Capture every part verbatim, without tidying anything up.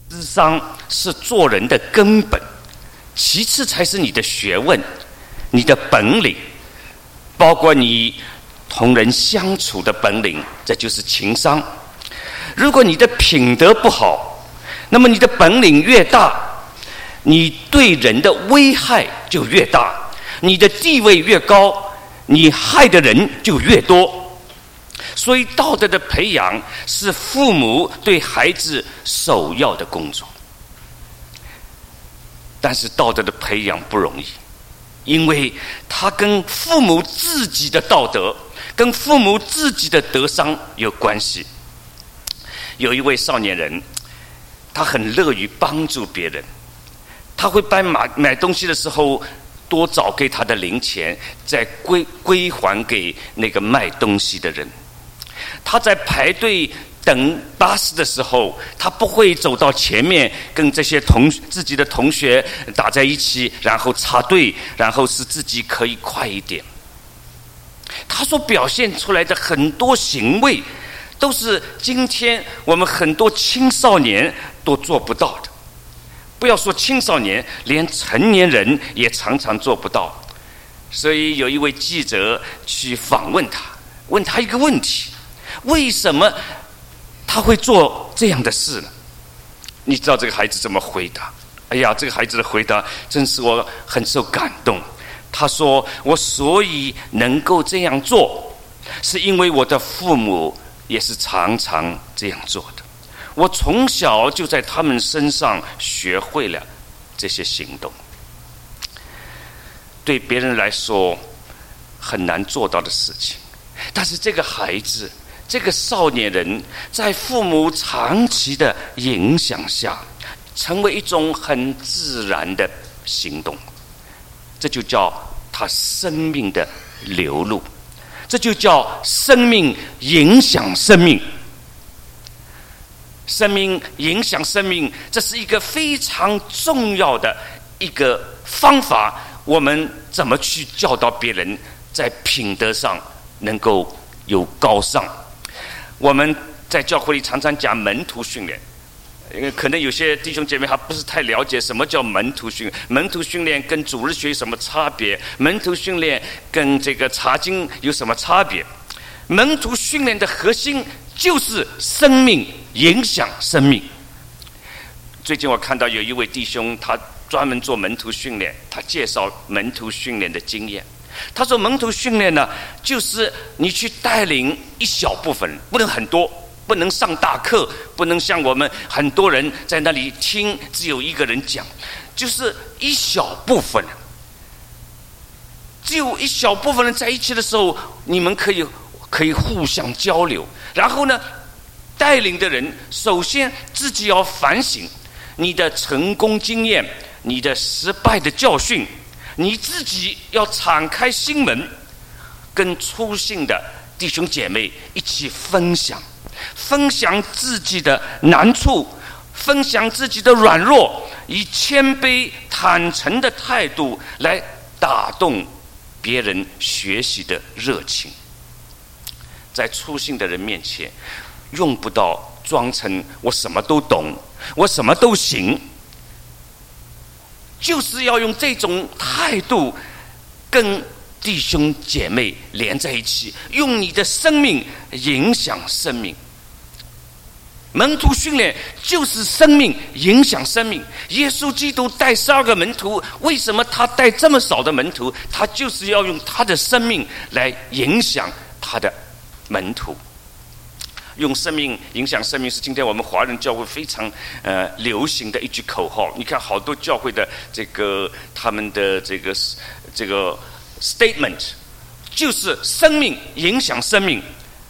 智商是做人的根本，其次才是你的学问、你的本领，包括你同人相处的本领，这就是情商。如果你的品德不好，那么你的本领越大，你对人的危害就越大，你的地位越高，你害的人就越多。所以道德的培养是父母对孩子首要的工作。但是道德的培养不容易，因为它跟父母自己的道德、跟父母自己的德商有关系。有一位少年人，他很乐于帮助别人，他会把买买东西的时候多找给他的零钱，再归归还给那个卖东西的人。他在排队等巴士的时候，他不会走到前面跟这些同自己的同学打在一起，然后插队，然后使自己可以快一点。他所表现出来的很多行为，都是今天我们很多青少年都做不到的。不要说青少年，连成年人也常常做不到。所以有一位记者去访问他，问他一个问题：为什么他会做这样的事呢？你知道这个孩子怎么回答？哎呀，这个孩子的回答真是我很受感动。他说：我所以能够这样做，是因为我的父母也是常常这样做的。我从小就在他们身上学会了这些行动。对别人来说很难做到的事情，但是这个孩子，这个少年人，在父母长期的影响下，成为一种很自然的行动。这就叫他生命的流露，这就叫生命影响生命。生命影响生命，这是一个非常重要的一个方法。我们怎么去教导别人在品德上能够有高尚？我们在教会里常常讲门徒训练，因为可能有些弟兄姐妹还不是太了解什么叫门徒训练。门徒训练跟主日学有什么差别？门徒训练跟这个查经有什么差别？门徒训练的核心就是生命影响生命。最近我看到有一位弟兄，他专门做门徒训练，他介绍门徒训练的经验。他说门徒训练呢，就是你去带领一小部分人，不能很多，不能上大课，不能像我们很多人在那里听只有一个人讲，就是一小部分人，只有一小部分人在一起的时候，你们可以可以互相交流。然后呢，带领的人首先自己要反省你的成功经验，你的失败的教训，你自己要敞开心门，跟初信的弟兄姐妹一起分享，分享自己的难处，分享自己的软弱，以谦卑坦诚的态度来打动别人学习的热情。在初信的人面前，用不到装成我什么都懂，我什么都行，就是要用这种态度跟弟兄姐妹连在一起，用你的生命影响生命。门徒训练就是生命影响生命。耶稣基督带十二个门徒，为什么他带这么少的门徒？他就是要用他的生命来影响他的门徒。用生命影响生命是今天我们华人教会非常呃流行的一句口号。你看好多教会的这个他们的这个这个 statement 就是生命影响生命。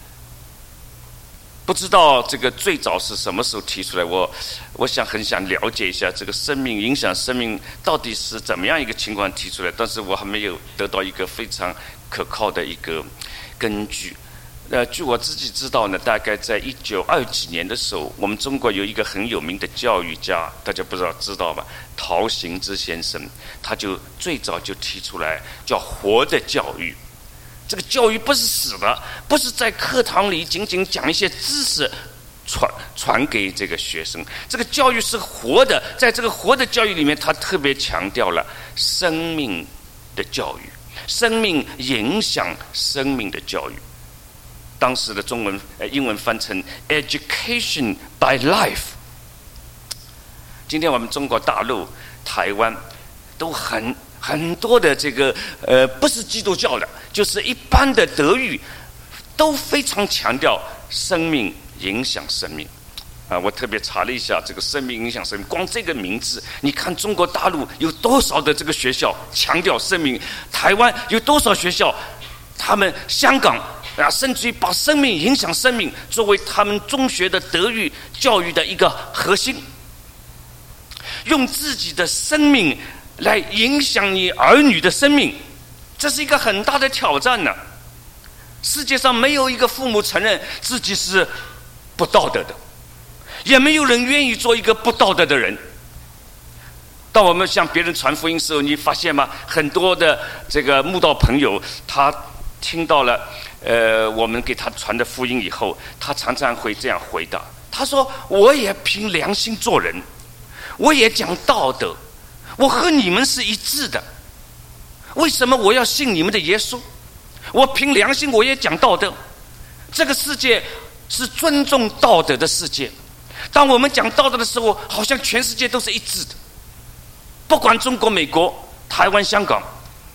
不知道这个最早是什么时候提出来，我我想很想了解一下这个生命影响生命到底是怎么样一个情况提出来，但是我还没有得到一个非常可靠的一个根据。呃，据我自己知道呢，大概在一九二几年的时候，我们中国有一个很有名的教育家，大家不知道知道吧？陶行知先生，他就最早就提出来叫活的教育。这个教育不是死的，不是在课堂里仅仅讲一些知识传传给这个学生。这个教育是活的，在这个活的教育里面，他特别强调了生命的教育，生命影响生命的教育。当时的中文、呃、英文翻成 education by life。今天我们中国大陆、台湾都很很多的这个呃，不是基督教的，就是一般的德育，都非常强调生命影响生命。啊，我特别查了一下这个生命影响生命，光这个名字，你看中国大陆有多少的这个学校强调生命，台湾有多少学校，他们香港啊，甚至于把生命影响生命作为他们中学的德育教育的一个核心，用自己的生命来影响你儿女的生命，这是一个很大的挑战呢。世界上没有一个父母承认自己是不道德的，也没有人愿意做一个不道德的人。当我们向别人传福音的时候，你发现吗？很多的这个慕道朋友，他听到了呃我们给他传的福音以后，他常常会这样回答，他说：我也凭良心做人，我也讲道德，我和你们是一致的，为什么我要信你们的耶稣？我凭良心，我也讲道德。这个世界是尊重道德的世界，当我们讲道德的时候，好像全世界都是一致的，不管中国、美国、台湾、香港，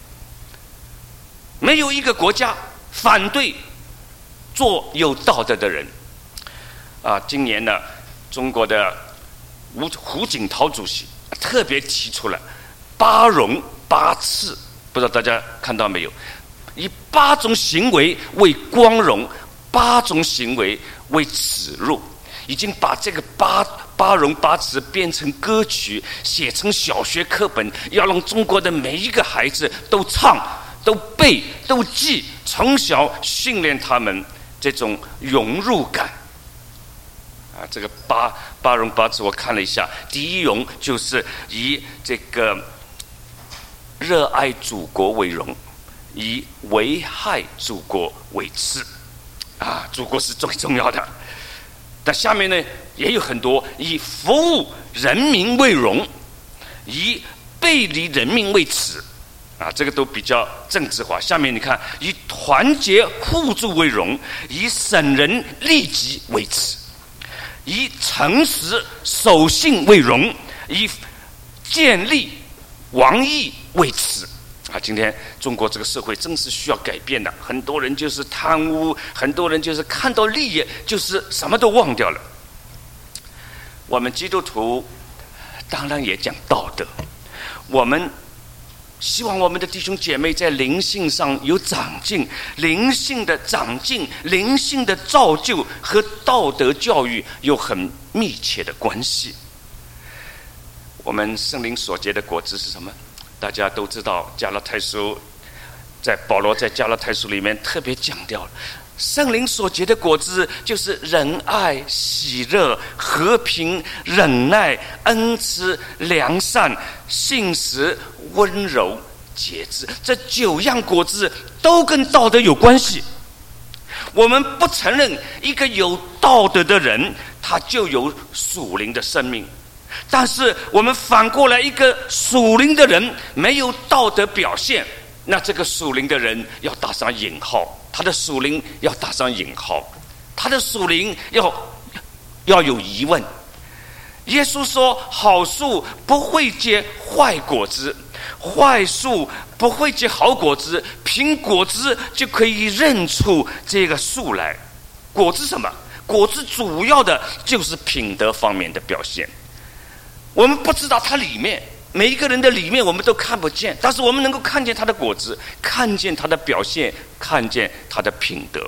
没有一个国家反对做有道德的人。啊，今年呢，中国的胡胡锦涛主席特别提出了八荣八耻，不知道大家看到没有？以八种行为为光荣，八种行为为耻辱，已经把这个八八荣八耻变成歌曲，写成小学课本，要让中国的每一个孩子都唱、都背、都记，从小训练他们这种融入感。啊，这个八八荣八耻我看了一下，第一荣就是以这个热爱祖国为荣，以危害祖国为耻。啊，祖国是最重要的。但下面呢也有很多以服务人民为荣，以背离人民为耻。啊，这个都比较政治化。下面你看，以团结互助为荣，以省人利己为耻，以诚实守信为荣，以建立王义为耻。啊，今天中国这个社会真是需要改变的，很多人就是贪污，很多人就是看到利益就是什么都忘掉了。我们基督徒当然也讲道德，我们希望我们的弟兄姐妹在灵性上有长进，灵性的长进、灵性的造就和道德教育有很密切的关系。我们圣灵所结的果子是什么？大家都知道，加拉太书在保罗在加拉太书里面特别强调了，圣灵所结的果子就是仁爱、喜乐、和平、忍耐、恩慈、良善、信实、温柔、节制。这九样果子都跟道德有关系。我们不承认一个有道德的人他就有属灵的生命，但是我们反过来，一个属灵的人没有道德表现，那这个属灵的人要打上引号，他的属灵要打上引号，他的属灵要要有疑问。耶稣说，好树不会结坏果子，坏树不会结好果子，凭果子就可以认出这个树来。果子什么？果子主要的就是品德方面的表现。我们不知道它里面，每一个人的里面我们都看不见，但是我们能够看见他的果子，看见他的表现，看见他的品德。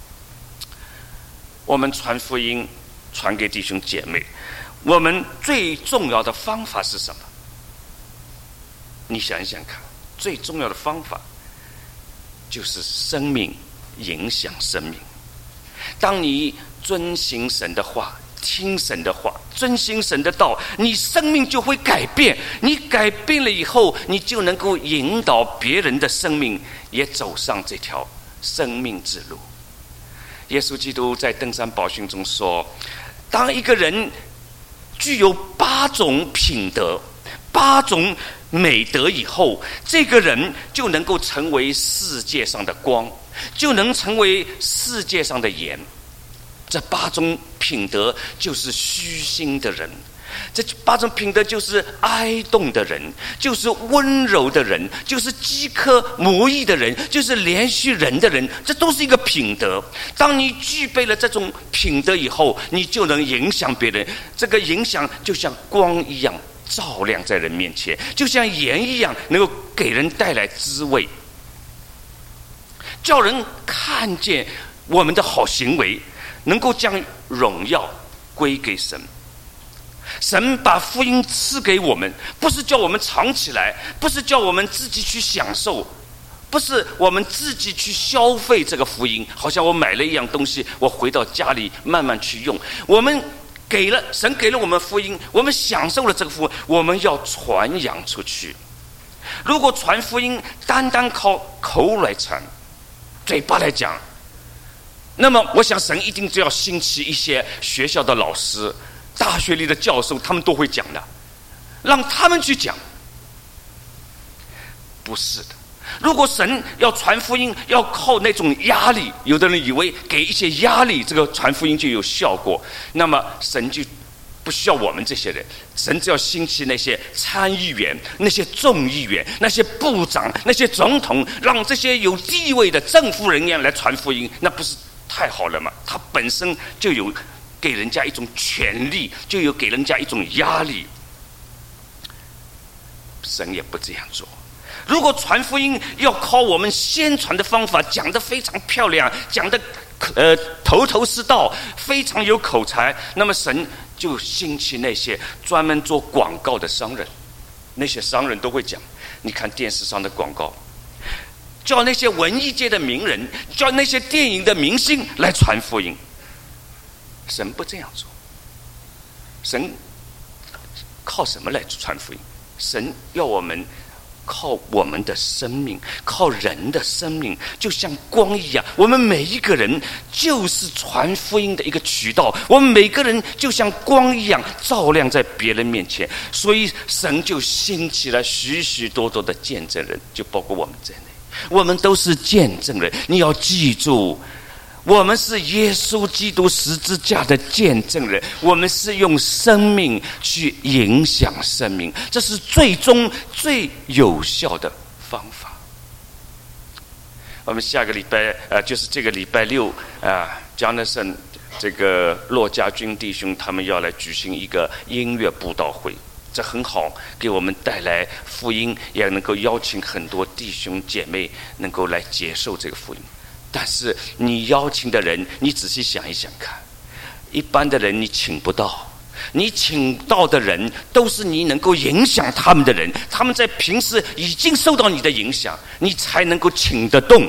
我们传福音传给弟兄姐妹，我们最重要的方法是什么？你想一想看，最重要的方法就是生命影响生命。当你遵行神的话，听神的话，遵行神的道，你生命就会改变。你改变了以后，你就能够引导别人的生命也走上这条生命之路。耶稣基督在登山宝训中说， 当一个人具有八种品德、八种美德以后，这个人就能够成为世界上的光，就能成为世界上的盐。这八种品德就是虚心的人，这八种品德就是哀动的人，就是温柔的人，就是饥渴慕义的人，就是怜恤人的人，这都是一个品德。当你具备了这种品德以后，你就能影响别人，这个影响就像光一样照亮在人面前，就像盐一样能够给人带来滋味，叫人看见我们的好行为，能够将荣耀归给神。神把福音赐给我们，不是叫我们藏起来，不是叫我们自己去享受，不是我们自己去消费这个福音，好像我买了一样东西，我回到家里慢慢去用。我们给了神给了我们福音，我们享受了这个福音，我们要传扬出去。如果传福音单单靠口来传，嘴巴来讲，那么我想神一定就要兴起一些学校的老师、大学里的教授，他们都会讲的，让他们去讲。不是的，如果神要传福音要靠那种压力，有的人以为给一些压力这个传福音就有效果，那么神就不需要我们这些人，神只要兴起那些参议员、那些众议员、那些部长、那些总统，让这些有地位的政府人员来传福音，那不是太好了吗？他本身就有给人家一种权力，就有给人家一种压力。神也不这样做。如果传福音要靠我们宣传的方法，讲得非常漂亮，讲得呃头头是道，非常有口才，那么神就兴起那些专门做广告的商人，那些商人都会讲，你看电视上的广告，叫那些文艺界的名人，叫那些电影的明星来传福音。神不这样做，神靠什么来传福音？神要我们靠我们的生命，靠人的生命，就像光一样，我们每一个人就是传福音的一个渠道，我们每个人就像光一样照亮在别人面前，所以神就兴起了许许多多的见证人，就包括我们在内，我们都是见证人。你要记住，我们是耶稣基督十字架的见证人，我们是用生命去影响生命，这是最终最有效的方法。我们下个礼拜呃，就是这个礼拜六啊 ，Jonathan 这个骆家军弟兄他们要来举行一个音乐布道会，这很好，给我们带来福音，也能够邀请很多弟兄姐妹能够来接受这个福音。但是你邀请的人，你仔细想一想看，一般的人你请不到，你请到的人都是你能够影响他们的人，他们在平时已经受到你的影响，你才能够请得动。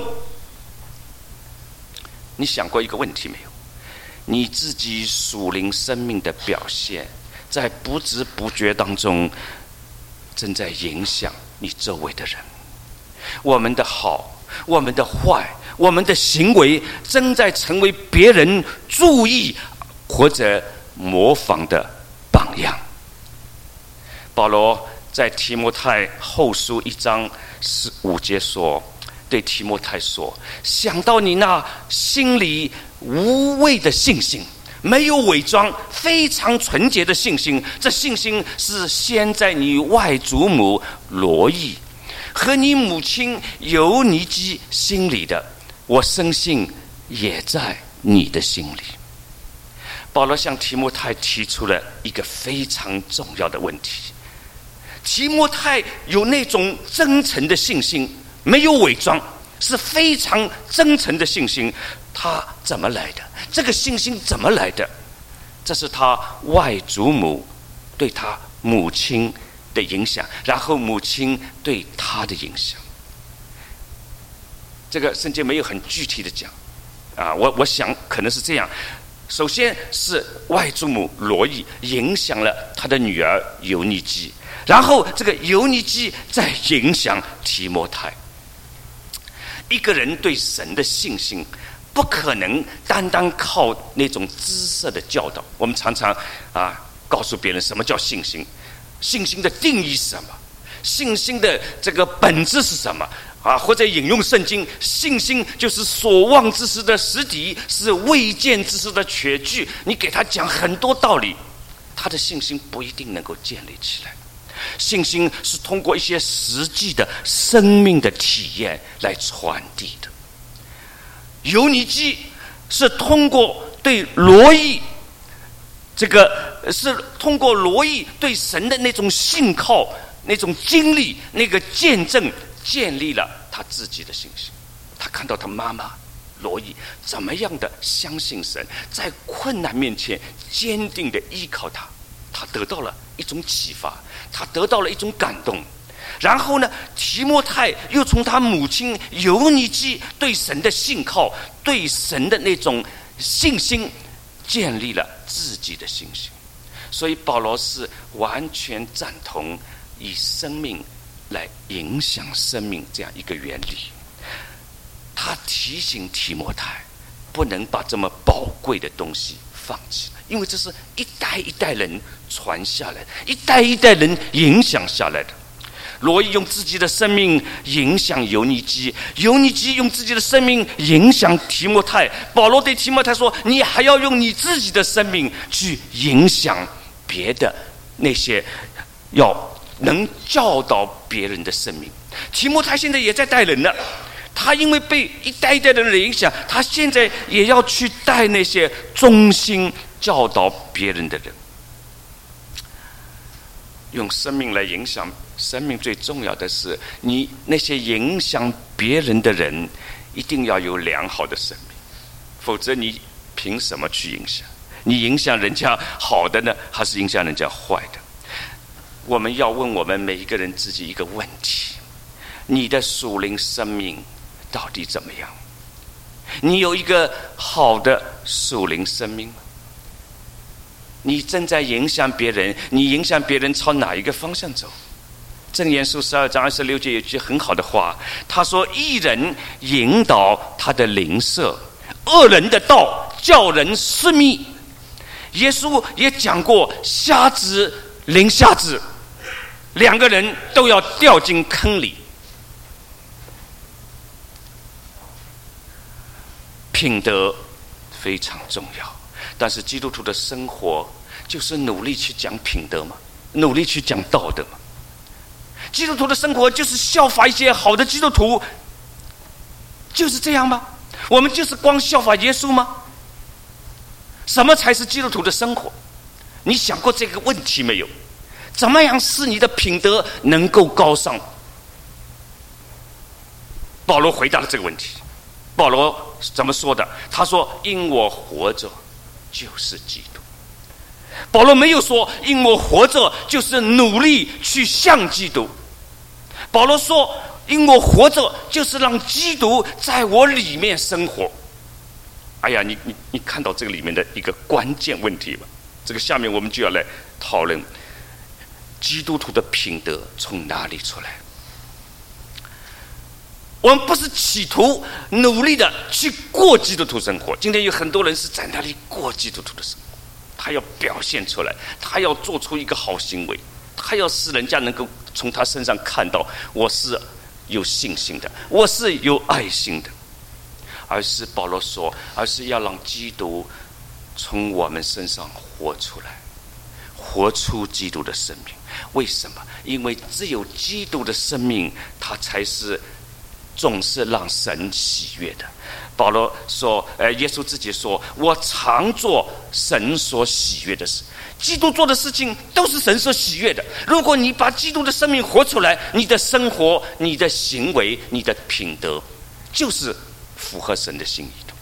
你想过一个问题没有？你自己属灵生命的表现，在不知不觉当中正在影响你周围的人。我们的好，我们的坏，我们的行为正在成为别人注意或者模仿的榜样。保罗在提摩太后书一章十五节说，对提摩太说，想到你那心里无畏的信心，没有伪装，非常纯洁的信心，这信心是先在你外祖母罗意和你母亲尤尼基心里的，我深信也在你的心里。保罗向提摩太提出了一个非常重要的问题，提摩太有那种真诚的信心，没有伪装，是非常真诚的信心，他怎么来的？这个信心怎么来的？这是他外祖母对他母亲的影响，然后母亲对他的影响。这个圣经没有很具体的讲啊，我我想可能是这样。首先是外祖母罗意影响了他的女儿尤尼基，然后这个尤尼基再影响提摩太。一个人对神的信心不可能单单靠那种知识的教导。我们常常啊告诉别人什么叫信心，信心的定义是什么，信心的这个本质是什么啊？或者引用圣经，信心就是所望之事的实底，是未见之事的确据。你给他讲很多道理，他的信心不一定能够建立起来。信心是通过一些实际的生命的体验来传递的。犹尼基是通过对罗伊这个是通过罗伊对神的那种信靠、那种经历、那个见证，建立了他自己的信心。他看到他妈妈罗伊怎么样的相信神，在困难面前坚定的依靠他，他得到了一种启发，他得到了一种感动。然后呢，提摩太又从他母亲犹尼基对神的信靠、对神的那种信心，建立了自己的信心。所以保罗是完全赞同以生命来影响生命这样一个原理。他提醒提摩太不能把这么宝贵的东西放弃，因为这是一代一代人传下来的，一代一代人影响下来的。罗伊用自己的生命影响犹尼基，犹尼基用自己的生命影响提摩太。保罗对提摩太说，你还要用你自己的生命去影响别的那些要能教导别人的生命。提摩太现在也在带人了，他因为被一代一代的人影响，他现在也要去带那些忠心教导别人的人。用生命来影响生命，最重要的是你那些影响别人的人一定要有良好的生命，否则你凭什么去影响？你影响人家好的呢，还是影响人家坏的？我们要问我们每一个人自己一个问题：你的属灵生命到底怎么样？你有一个好的属灵生命吗？你正在影响别人，你影响别人朝哪一个方向走？箴言书十二章二十六节有句很好的话，他说：义人引导他的邻舍，恶人的道叫人失迷。耶稣也讲过，瞎子领瞎子，两个人都要掉进坑里。品德非常重要，但是基督徒的生活就是努力去讲品德嘛，努力去讲道德嘛。基督徒的生活就是效法一些好的基督徒，就是这样吗？我们就是光效法耶稣吗？什么才是基督徒的生活？你想过这个问题没有？怎么样使你的品德能够高尚？保罗回答了这个问题。保罗怎么说的？他说：因我活着就是基督。保罗没有说因我活着就是努力去像基督。保罗说因我活着就是让基督在我里面生活。哎呀，你你你看到这个里面的一个关键问题吧？这个下面我们就要来讨论基督徒的品德从哪里出来。我们不是企图努力的去过基督徒生活。今天有很多人是在那里过基督徒的生活，他要表现出来，他要做出一个好行为，他要使人家能够从他身上看到我是有信心的，我是有爱心的。而是保罗说，而是要让基督从我们身上活出来，活出基督的生命。为什么？因为只有基督的生命，他才是总是让神喜悦的。保罗说，呃，耶稣自己说，我常做神所喜悦的事。基督做的事情都是神所喜悦的。如果你把基督的生命活出来，你的生活、你的行为、你的品德，就是符合神的心意的。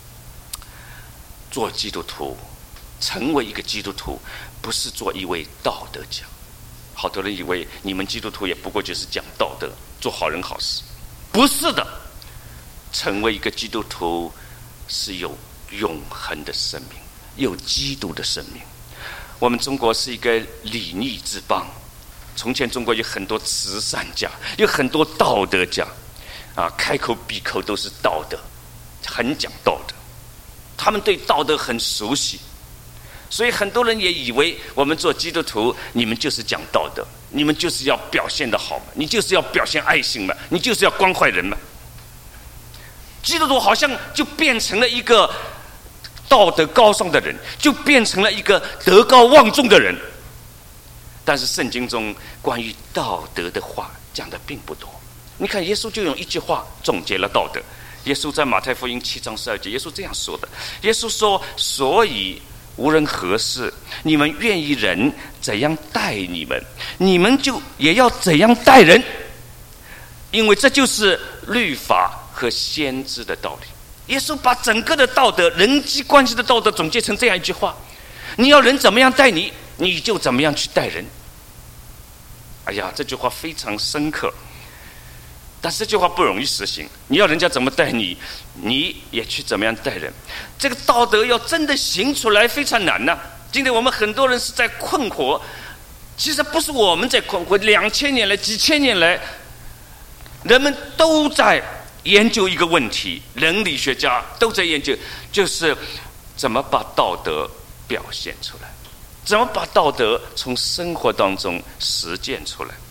做基督徒，成为一个基督徒，不是做一位道德家。好多人以为你们基督徒也不过就是讲道德，做好人好事。不是的，成为一个基督徒是有永恒的生命，有基督的生命。我们中国是一个礼义之邦，从前中国有很多慈善家，有很多道德家，啊，开口闭口都是道德。 很讲道德，他们对道德很熟悉，所以很多人也以为我们做基督徒，你们就是讲道德，你们就是要表现得好嘛，你就是要表现爱心嘛，你就是要关怀人嘛。基督徒好像就变成了一个道德高尚的人，就变成了一个德高望重的人。但是圣经中关于道德的话讲的并不多。你看耶稣就用一句话总结了道德。耶稣在马太福音七章十二节，耶稣这样说的：耶稣说，所以无论何事，你们愿意人怎样待你们，你们就也要怎样待人，因为这就是律法和先知的道理。耶稣把整个的道德、人际关系的道德总结成这样一句话：你要人怎么样待你，你就怎么样去待人。哎呀，这句话非常深刻，但是这句话不容易实行。你要人家怎么待你，你也去怎么样待人。这个道德要真的行出来非常难呐、啊。今天我们很多人是在困惑，其实不是我们在困惑，两千年来、几千年来，人们都在研究一个问题，伦理学家都在研究，就是怎么把道德表现出来，怎么把道德从生活当中实践出来。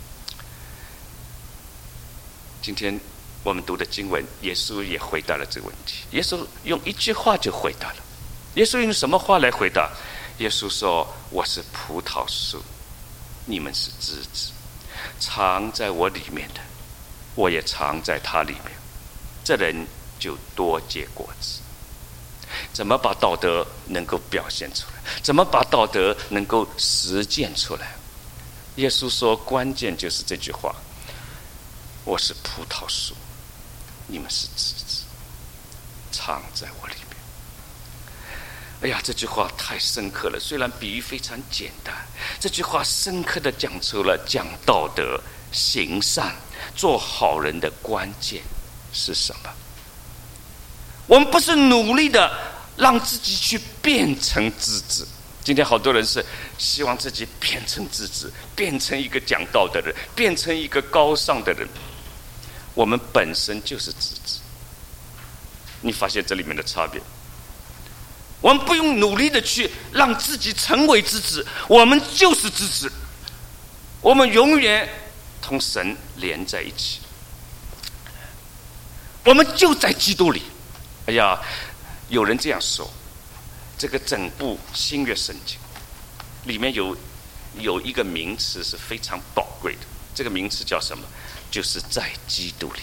今天我们读的经文，耶稣也回答了这个问题。耶稣用一句话就回答了。耶稣用什么话来回答？耶稣说：我是葡萄树，你们是枝子，藏在我里面的，我也藏在他里面，这人就多结果子。怎么把道德能够表现出来？怎么把道德能够实践出来？耶稣说，关键就是这句话：我是葡萄树，你们是枝子，藏在我里面。哎呀，这句话太深刻了，虽然比喻非常简单，这句话深刻地讲出了讲道德、行善、做好人的关键是什么。我们不是努力的让自己去变成枝子。今天好多人是希望自己变成枝子，变成一个讲道的人，变成一个高尚的人。我们本身就是枝子，你发现这里面的差别？我们不用努力的去让自己成为枝子，我们就是枝子，我们永远同神连在一起，我们就在基督里。哎呀，有人这样说，这个整部新约圣经里面有有一个名词是非常宝贵的，这个名词叫什么？就是在基督里。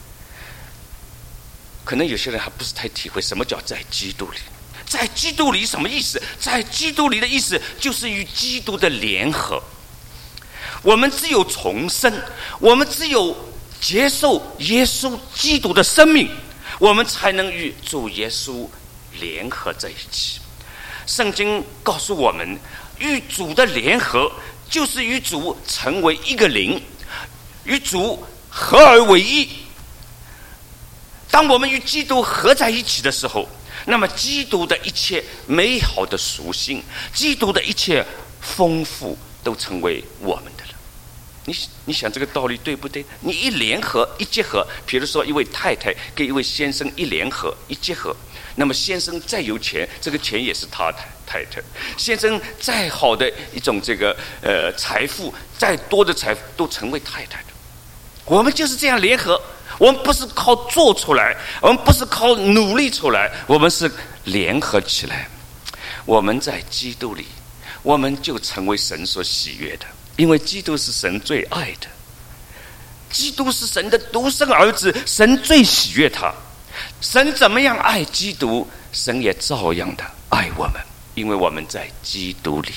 可能有些人还不是太体会什么叫在基督里。在基督里什么意思？在基督里的意思就是与基督的联合。我们只有重生，我们只有接受耶稣基督的生命，我们才能与主耶稣联合在一起。圣经告诉我们，与主的联合就是与主成为一个灵，与主合而为一。当我们与基督合在一起的时候，那么基督的一切美好的属性，基督的一切丰富都成为我们的了。你你想这个道理对不对？你一联合一结合，比如说一位太太跟一位先生一联合一结合，那么先生再有钱，这个钱也是他的太太；先生再好的一种这个呃财富，再多的财富都成为太太的。我们就是这样联合，我们不是靠做出来，我们不是靠努力出来，我们是联合起来。我们在基督里，我们就成为神所喜悦的，因为基督是神最爱的，基督是神的独生儿子，神最喜悦他。神怎么样爱基督，神也照样的爱我们，因为我们在基督里。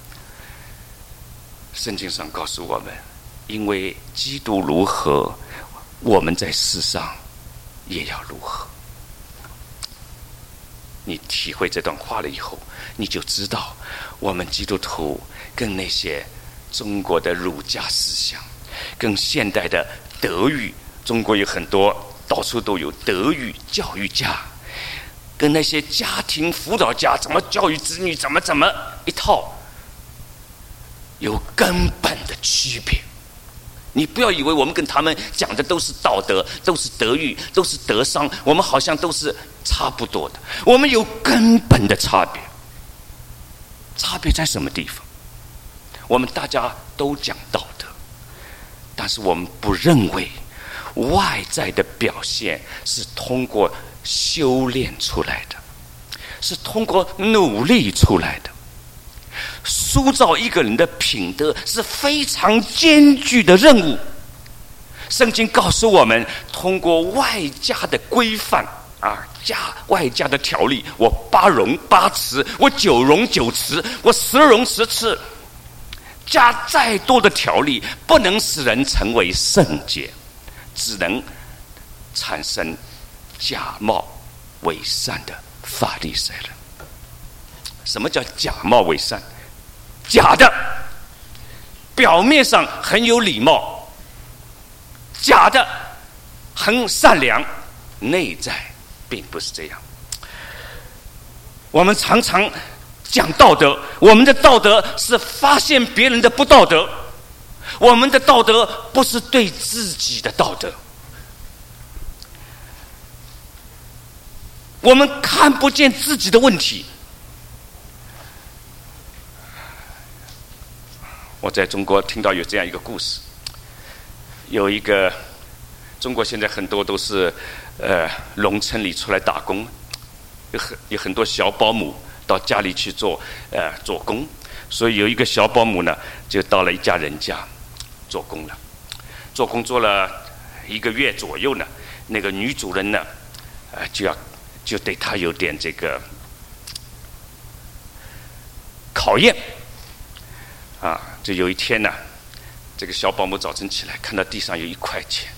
圣经上告诉我们，因为基督如何，我们在世上也要如何。你体会这段话了以后，你就知道我们基督徒跟那些中国的儒家思想，跟现代的德育，中国有很多到处都有德育教育家，跟那些家庭辅导家怎么教育子女，怎么怎么一套，有根本的区别。 你不要以为我们跟他们讲的都是道德，都是德育，都是德商，我们好像都是差不多的。我们有根本的差别。差别在什么地方？我们大家都讲道德，但是我们不认为外在的表现是通过修炼出来的，是通过努力出来的。塑造一个人的品德是非常艰巨的任务。圣经告诉我们，通过外加的规范啊，加外加的条例，我八容八辞，我九容九辞，我十容十次，加再多的条例，不能使人成为圣洁，只能产生假冒伪善的法利赛人。什么叫假冒伪善？假的，表面上很有礼貌，假的很善良，内在并不是这样。我们常常讲道德，我们的道德是发现别人的不道德，我们的道德不是对自己的道德。我们看不见自己的问题。我在中国听到有这样一个故事，有一个中国现在很多都是呃农村里出来打工，有很有很多小保姆到家里去做呃做工，所以有一个小保姆呢就到了一家人家做工了，做工做了一个月左右呢，那个女主人呢呃就要就对她有点这个考验啊。就有一天呢，这个小保姆早晨起来看到地上有一块钱，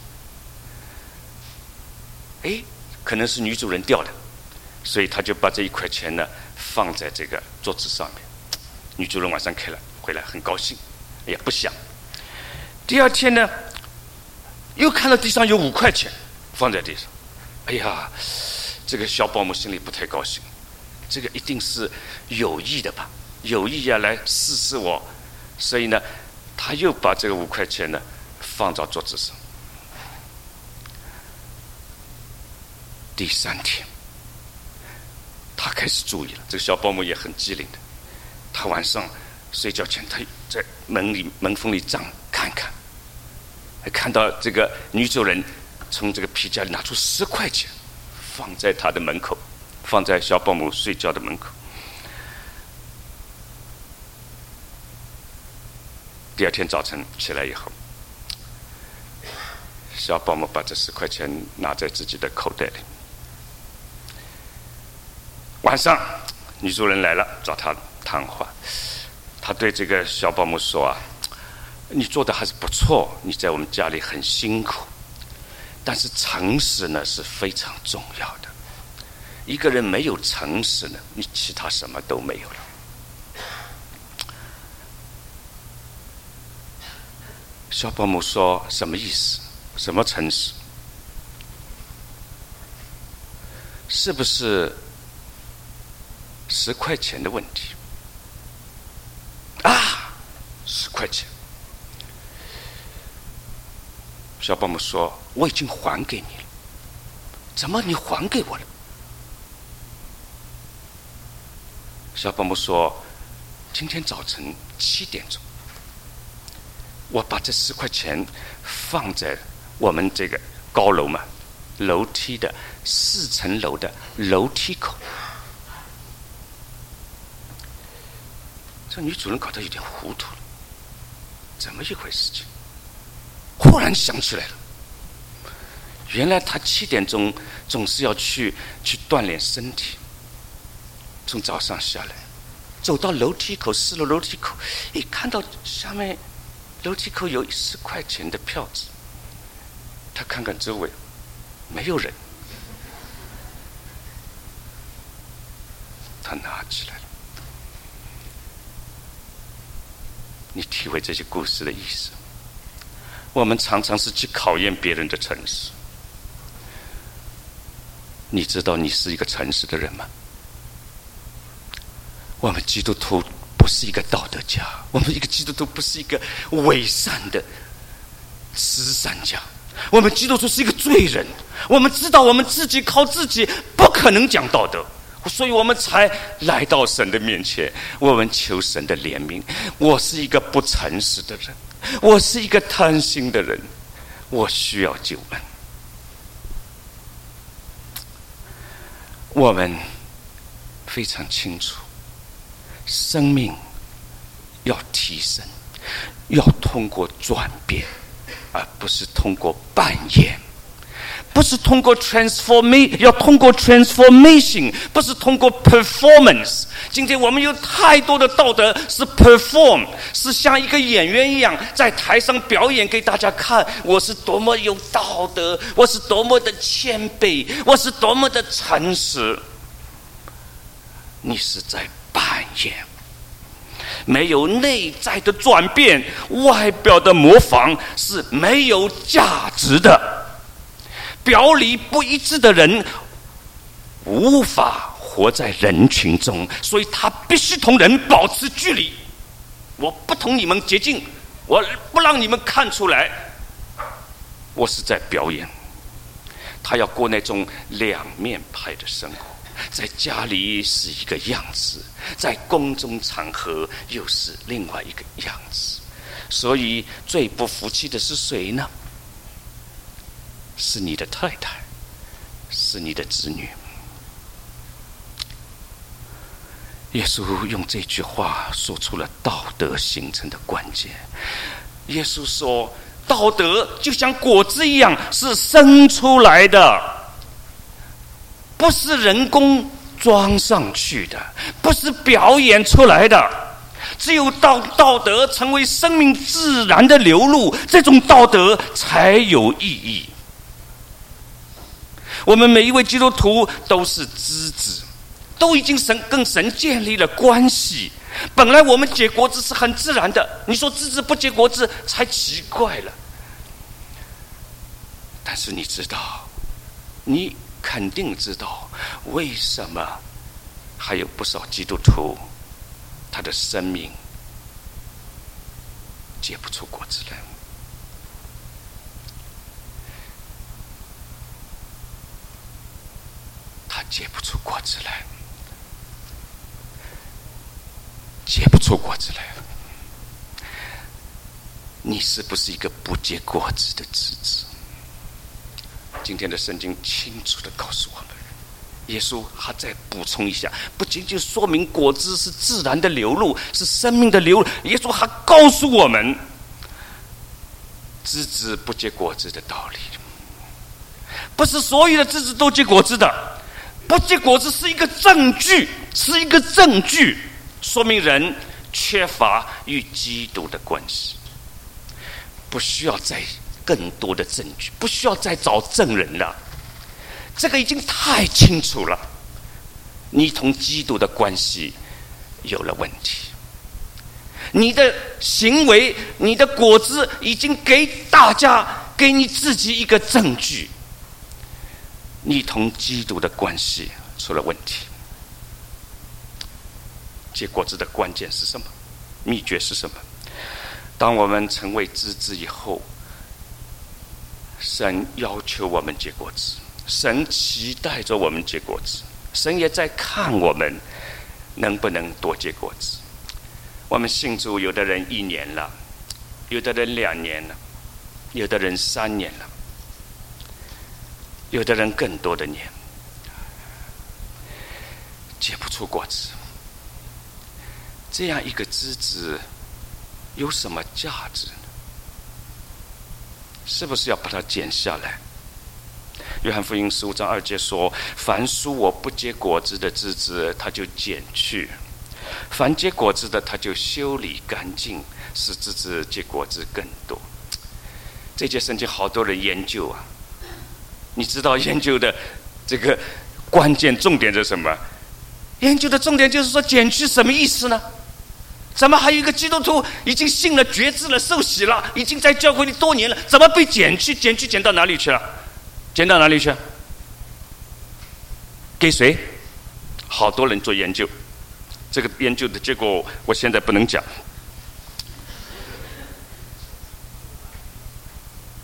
哎，可能是女主人掉的，所以他就把这一块钱呢放在这个桌子上面。女主人晚上开了回来很高兴，也不想。第二天呢，又看到地上有五块钱放在地上，哎呀，这个小保姆心里不太高兴，这个一定是有意的吧，有意要来试试我。所以呢，他又把这个五块钱呢放到桌子上。第三天，他开始注意了。这个小保姆也很机灵的，他晚上睡觉前，他在门里门缝里张看看，看到这个女主人从这个皮夹里拿出十块钱，放在他的门口，放在小保姆睡觉的门口。第二天早晨起来以后，小保姆把这十块钱拿在自己的口袋里。晚上，女主人来了，找他谈话。他对这个小保姆说啊，你做的还是不错，你在我们家里很辛苦，但是诚实呢是非常重要的。一个人没有诚实呢，你其他什么都没有了。小保姆说：“什么意思？什么诚实？是不是十块钱的问题？”啊，十块钱！小保姆说：“我已经还给你了，怎么你还给我了？”小保姆说：“今天早晨七点钟。”我把这十块钱放在我们这个高楼嘛，楼梯的四层楼的楼梯口。这女主人搞得有点糊涂了，怎么一回事情？忽然想起来了，原来她七点钟总是要去去锻炼身体，从早上下来，走到楼梯口，四楼楼梯口，一看到下面楼梯口有十块钱的票子，他看看周围，没有人，他拿起来了。你体会这些故事的意思？我们常常是去考验别人的诚实。你知道你是一个诚实的人吗？我们基督徒不是一个道德家，我们一个基督徒不是一个伪善的慈善家，我们基督徒是一个罪人。我们知道我们自己靠自己不可能讲道德，所以我们才来到神的面前，我们求神的怜悯。我是一个不诚实的人，我是一个贪心的人，我需要救恩。我们非常清楚，生命要提升，要通过转变，而不是通过扮演，不是通过 transformation， 要通过 transformation， 不是通过 performance。今天我们有太多的道德是 perform， 是像一个演员一样在台上表演给大家看，我是多么有道德，我是多么的谦卑，我是多么的诚实。你是在扮演，没有内在的转变，外表的模仿是没有价值的。表里不一致的人无法活在人群中，所以他必须同人保持距离。我不同你们接近，我不让你们看出来我是在表演。他要过那种两面派的生活，在家里是一个样子，在公众场合又是另外一个样子。所以最不服气的是谁呢？是你的太太，是你的子女。耶稣用这句话说出了道德形成的关键。耶稣说，道德就像果子一样，是生出来的，不是人工装上去的，不是表演出来的。只有当道德成为生命自然的流露，这种道德才有意义。我们每一位基督徒都是枝子，都已经神跟神建立了关系。本来我们结果子是很自然的，你说枝子不结果子才奇怪了。但是你知道，你肯定知道为什么还有不少基督徒他的生命结不出果子来。他结不出果子来，结不出果子来。你是不是一个不结果子的枝子？今天的圣经清楚地告诉我们，耶稣还再补充一下，不仅仅说明果子是自然的流露，是生命的流露，耶稣还告诉我们枝子不结果子的道理。不是所有的枝子都结果子的，不结果子是一个证据，是一个证据，说明人缺乏与基督的关系。不需要再更多的证据，不需要再找证人了，这个已经太清楚了。你同基督的关系有了问题，你的行为，你的果子已经给大家，给你自己一个证据，你同基督的关系出了问题。结果子的关键是什么？秘诀是什么？当我们成为枝子以后，神要求我们结果子，神期待着我们结果子，神也在看我们能不能多结果子。我们信主，有的人一年了，有的人两年了，有的人三年了，有的人更多的年，结不出果子。这样一个枝子有什么价值呢？是不是要把它剪下来？约翰福音十五章二节说，凡属我不结果子的枝子，他就剪去；凡结果子的，他就修理干净，使枝子结果子更多。这节圣经好多人研究啊，你知道研究的这个关键重点是什么？研究的重点就是说，剪去什么意思呢？怎么还有一个基督徒已经信了、决志了、受洗了，已经在教会里多年了，怎么被剪去？剪去剪到哪里去了？剪到哪里去？给谁？好多人做研究，这个研究的结果我现在不能讲。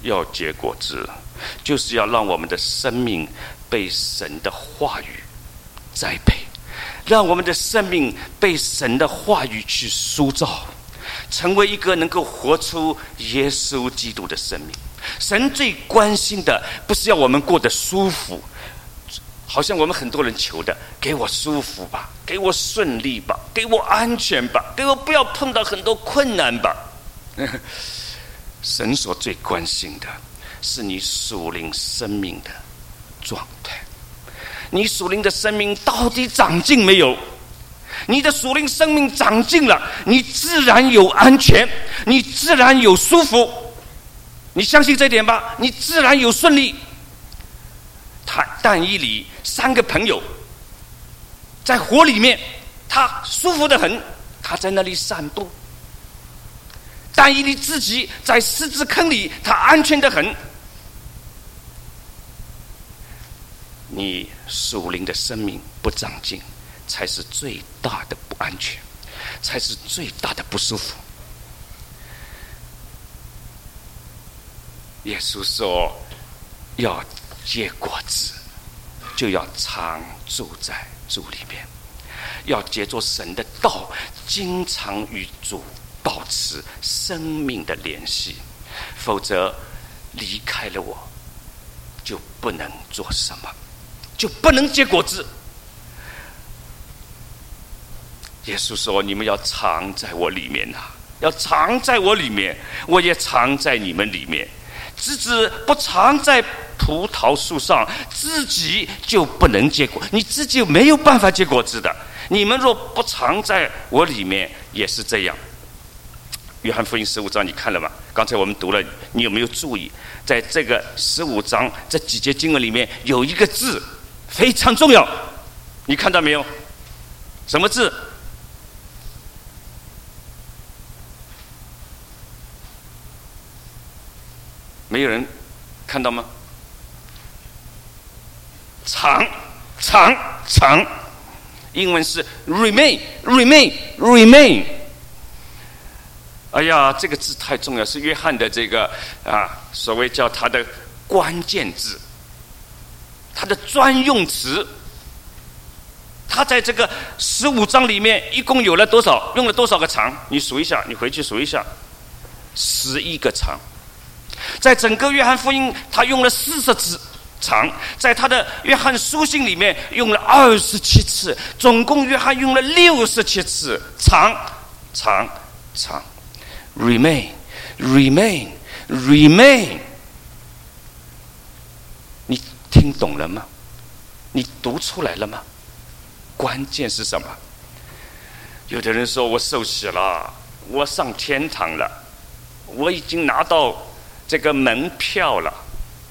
要结果子，就是要让我们的生命被神的话语栽培，让我们的生命被神的话语去塑造，成为一个能够活出耶稣基督的生命。神最关心的不是要我们过得舒服，好像我们很多人求的，给我舒服吧，给我顺利吧，给我安全吧，给我不要碰到很多困难吧。神所最关心的是你属灵生命的状态，你属灵的生命到底长进没有？你的属灵生命长进了，你自然有安全，你自然有舒服，你相信这点吧？你自然有顺利。他但以理三个朋友在火里面，他舒服得很，他在那里散步。但以理自己在狮子坑里，他安全得很。你属灵的生命不长进，才是最大的不安全，才是最大的不舒服。耶稣说，要结果子，就要常住在主里面，要借着神的道，经常与主保持生命的联系，否则离开了我，就不能做什么，就不能结果子。耶稣说，你们要常在我里面啊，要常在我里面，我也常在你们里面。枝子不常在葡萄树上，自己就不能结果，你自己没有办法结果子的。你们若不常在我里面，也是这样。约翰福音十五章你看了吗？刚才我们读了，你有没有注意，在这个十五章这几节经文里面有一个字非常重要，你看到没有？什么字？没有人看到吗？长长长，英文是 remain remain remain。哎呀，这个字太重要，是约翰的这个啊，所谓叫他的关键字，他的专用词。他在这个十五章里面一共有了多少？用了多少个长？你数一下，你回去数一下，十一个长。在整个约翰福音，他用了四十字长，在他的约翰书信里面用了二十七次，总共约翰用了六十七次长长长。Remain, remain, remain。你听懂了吗？你读出来了吗？关键是什么？有的人说我受洗了，我上天堂了，我已经拿到这个门票了，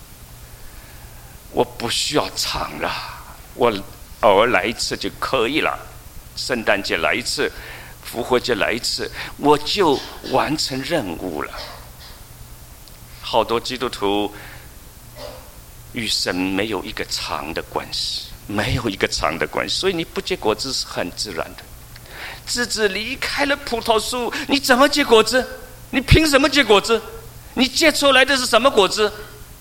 我不需要长了，我偶尔来一次就可以了，圣诞节来一次，复活节来一次，我就完成任务了。好多基督徒与神没有一个长的关系，没有一个长的关系，所以你不结果子是很自然的。枝子离开了葡萄树，你怎么结果子？你凭什么结果子？你结出来的是什么果子？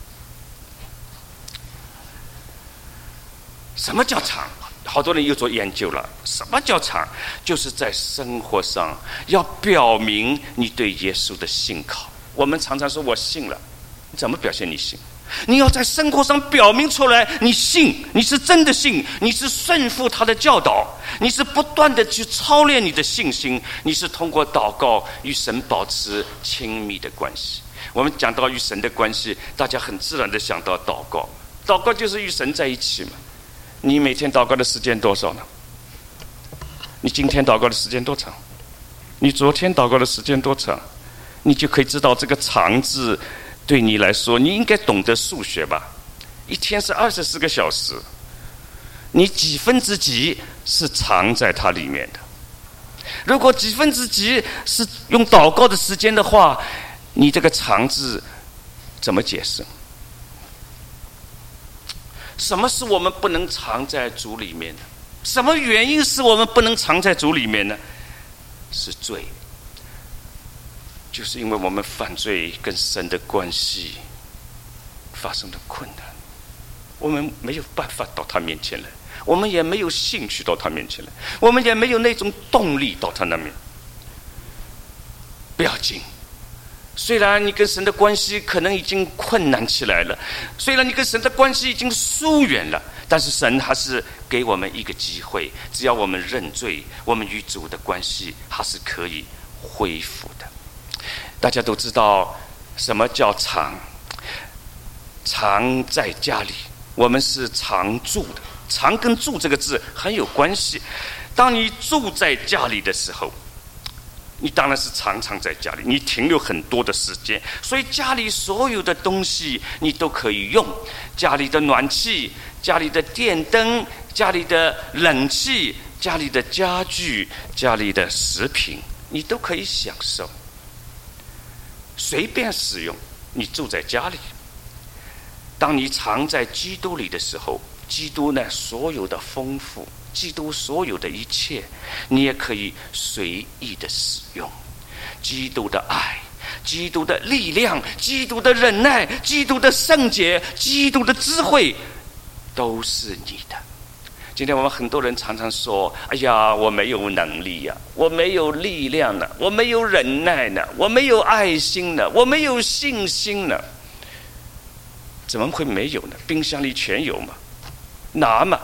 什么叫长？好多人又做研究了，什么叫长？就是在生活上要表明你对耶稣的信靠。我们常常说我信了，你怎么表现你信？你要在生活上表明出来，你信，你是真的信，你是顺服他的教导，你是不断的去操练你的信心，你是通过祷告与神保持亲密的关系。我们讲到与神的关系，大家很自然的想到祷告，祷告就是与神在一起嘛。你每天祷告的时间多少呢？你今天祷告的时间多长？你昨天祷告的时间多长？你就可以知道这个长字对你来说，你应该懂得数学吧？一天是二十四个小时，你几分之几是藏在它里面的？如果几分之几是用祷告的时间的话，你这个长字怎么解释？什么是我们不能藏在主里面的？什么原因是我们不能藏在主里面呢？是罪，就是因为我们犯罪跟神的关系发生的困难，我们没有办法到他面前来，我们也没有兴趣到他面前来，我们也没有那种动力到他那边。不要紧，虽然你跟神的关系可能已经困难起来了，虽然你跟神的关系已经疏远了，但是神还是给我们一个机会，只要我们认罪，我们与主的关系还是可以恢复的。大家都知道什么叫常？常在家里，我们是常住的。常跟住这个字很有关系。当你住在家里的时候，你当然是常常在家里，你停留很多的时间，所以家里所有的东西你都可以用，家里的暖气，家里的电灯，家里的冷气，家里的家具，家里的食品，你都可以享受，随便使用。你住在家里，当你常在基督里的时候，基督呢所有的丰富，基督所有的一切，你也可以随意的使用。基督的爱，基督的力量，基督的忍耐，基督的圣洁，基督的智慧，都是你的。今天我们很多人常常说，哎呀，我没有能力呀、啊，我没有力量呢，我没有忍耐呢，我没有爱心呢，我没有信心呢。怎么会没有呢？冰箱里全有嘛，拿嘛。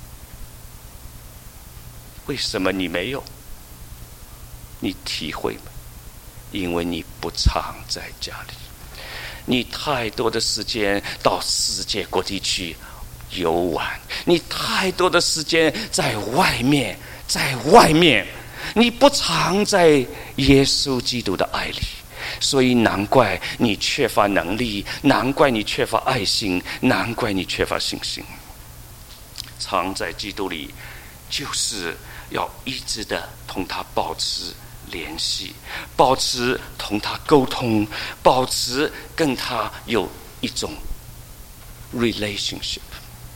为什么你没有？你体会吗？因为你不常在家里，你太多的时间到世界各地去游玩，你太多的时间在外面，在外面，你不常在耶稣基督的爱里，所以难怪你缺乏能力，难怪你缺乏爱心，难怪你缺乏信心。常在基督里，就是要一直的同他保持联系，保持同他沟通，保持跟他有一种 relationship。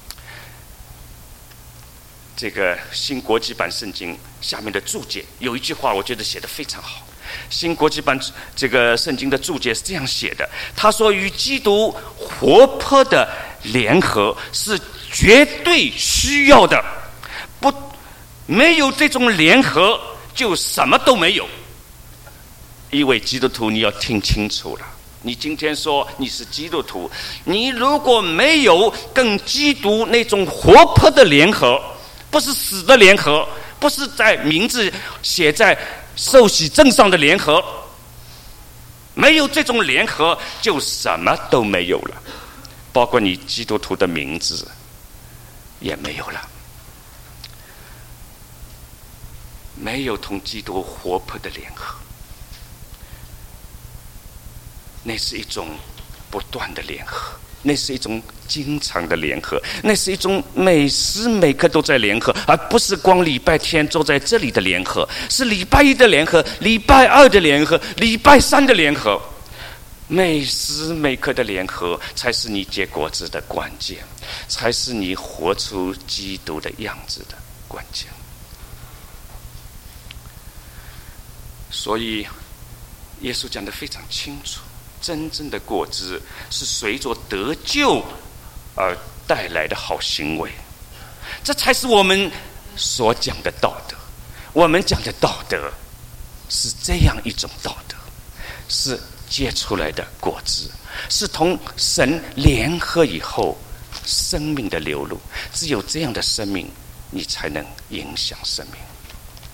这个新国际版圣经下面的注解有一句话，我觉得写得非常好。新国际版这个圣经的注解是这样写的，他说：“与基督活泼的联合是绝对需要的，不没有这种联合，就什么都没有。”一位基督徒，你要听清楚了。你今天说你是基督徒，你如果没有跟基督那种活泼的联合，不是死的联合，不是在名字写在受洗证上的联合，没有这种联合，就什么都没有了，包括你基督徒的名字也没有了。没有同基督活泼的联合，那是一种不断的联合，那是一种经常的联合，那是一种每时每刻都在联合，而不是光礼拜天坐在这里的联合，是礼拜一的联合，礼拜二的联合，礼拜三的联合，每时每刻的联合才是你结果子的关键，才是你活出基督的样子的关键。所以耶稣讲得非常清楚，真正的果子是随着得救而带来的好行为，这才是我们所讲的道德。我们讲的道德是这样一种道德，是结出来的果子，是同神联合以后生命的流露。只有这样的生命，你才能影响生命。